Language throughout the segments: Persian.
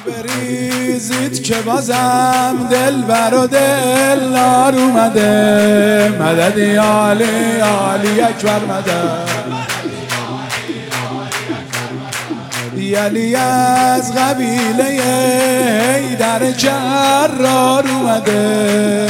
بریزید که بازم دل بر و دلدار اومده. مدد یا علی علی اکبر مدد. علی از قبیله حیدر جرار اومده.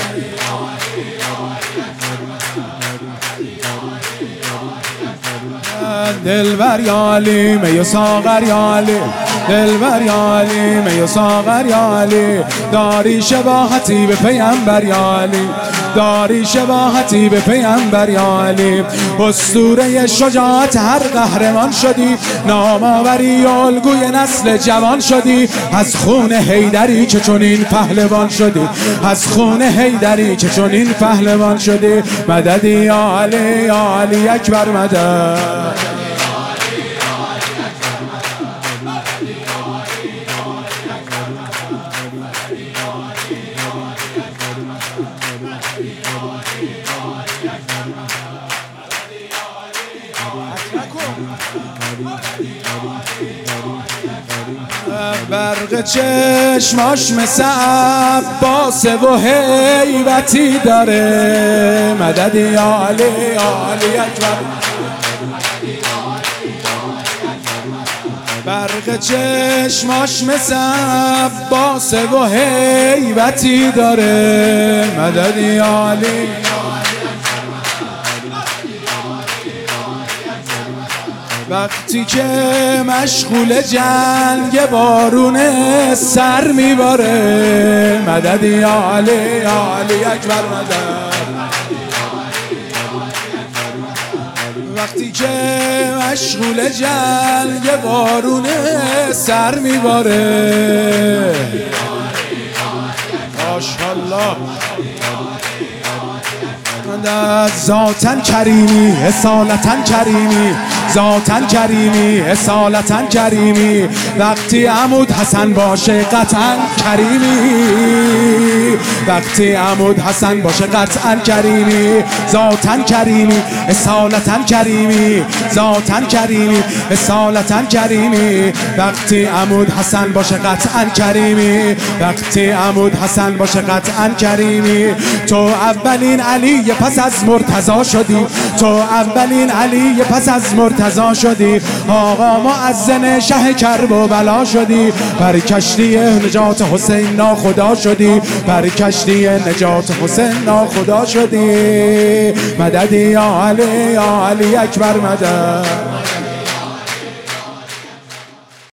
دلبر یا علی می و ساغر یا علی، دلبر یا علی می و ساغر یا علی، داری شباهتی به پیامبر یا علی، داری شباهتی به پیامبر یا علی. اسطوره شجاعت هر قهرمان شدی، نامآوری الگوی نسل جوان شدی. از خون حیدری که چنین پهلوان شدی، از خون حیدری که چنین پهلوان شدی. مدد یا علی یا علی اکبر مدد. برق چشماش مثل عباسه و هیبتی داره. مدد یا علی علی اکبر. برق چشماش مثل عباسه و هیبتی داره. مدد یا علی. وقتی که مشغول جنگ بارون سر میباره. مدد یا علی یا علی اکبر مدد. وقتی که مشغول جنگ بارون سر میباره. ماشاءالله. ذاتن کریمی اصالتن کریمی، ذاتن کریمی اصالتن کریمی. وقتی عمود حسن باشه قطعا کریمی، وقتی عمود حسن باشه قطعا کریمی. ذاتن کریمی اصالتن کریمی، ذاتن کریمی اصالتن کریمی. وقتی عمود حسن باشه قطعا کریمی، وقتی عمود حسن باشه قطعا کریمی. تو اولین علی پس از مرتضی شدی، تو اولین علی پس از مرتضی شدی. آقا مؤذن شه کرب و بلا شدی. بر کشتی نجات حسین ناخدا شدی، بر کشتی نجات حسین ناخدا شدی. مدد یا علی یا علی اکبر مدد.